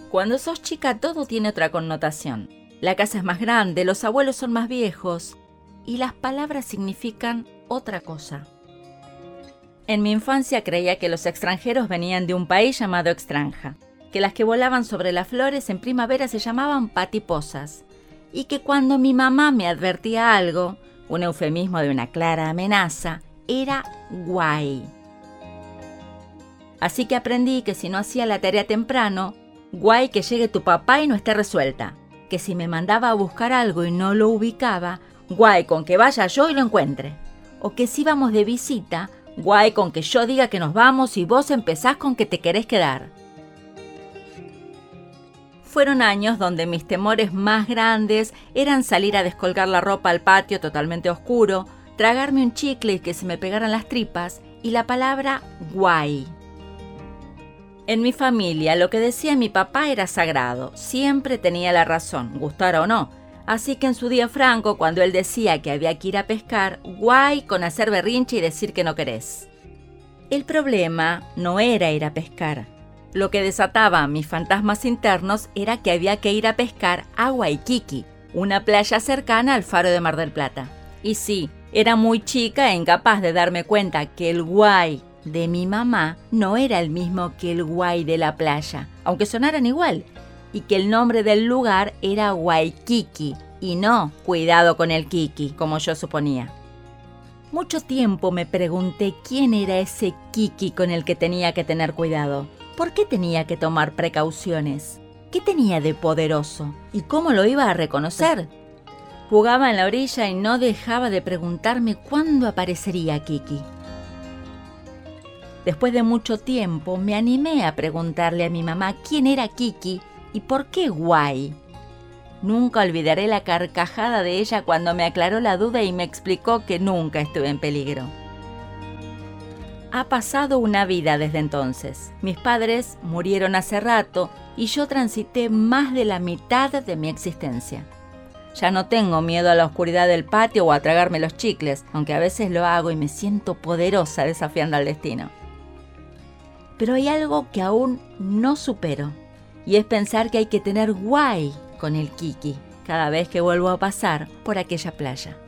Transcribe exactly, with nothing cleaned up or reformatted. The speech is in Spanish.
Cuando sos chica todo tiene otra connotación. La casa es más grande, los abuelos son más viejos y las palabras significan otra cosa. En mi infancia creía que los extranjeros venían de un país llamado Extranja, que las que volaban sobre las flores en primavera se llamaban patiposas y que cuando mi mamá me advertía algo, un eufemismo de una clara amenaza, era guay. Así que aprendí que si no hacía la tarea temprano, guay que llegue tu papá y no esté resuelta. Que si me mandaba a buscar algo y no lo ubicaba, guay con que vaya yo y lo encuentre. O que si vamos de visita, guay con que yo diga que nos vamos y vos empezás con que te querés quedar. Fueron años donde mis temores más grandes eran salir a descolgar la ropa al patio totalmente oscuro, tragarme un chicle y que se me pegaran las tripas, y la palabra guay. En mi familia, lo que decía mi papá era sagrado. Siempre tenía la razón, gustara o no. Así que en su día franco, cuando él decía que había que ir a pescar, guay con hacer berrinche y decir que no querés. El problema no era ir a pescar. Lo que desataba mis fantasmas internos era que había que ir a pescar a Waikiki, una playa cercana al faro de Mar del Plata. Y sí, era muy chica e incapaz de darme cuenta que el guay de mi mamá no era el mismo que el guay de la playa, aunque sonaran igual, y que el nombre del lugar era Waikiki y no cuidado con el Kiki, como yo suponía. Mucho tiempo me pregunté quién era ese Kiki con el que tenía que tener cuidado. ¿Por qué tenía que tomar precauciones? ¿Qué tenía de poderoso? ¿Y cómo lo iba a reconocer? Jugaba en la orilla y no dejaba de preguntarme cuándo aparecería Kiki. Después de mucho tiempo me animé a preguntarle a mi mamá quién era Kiki y por qué guay. Nunca olvidaré la carcajada de ella cuando me aclaró la duda y me explicó que nunca estuve en peligro. Ha pasado una vida desde entonces. Mis padres murieron hace rato y yo transité más de la mitad de mi existencia. Ya no tengo miedo a la oscuridad del patio o a tragarme los chicles, aunque a veces lo hago y me siento poderosa desafiando al destino. Pero hay algo que aún no supero, y es pensar que hay que tener guay con el Kiki cada vez que vuelvo a pasar por aquella playa.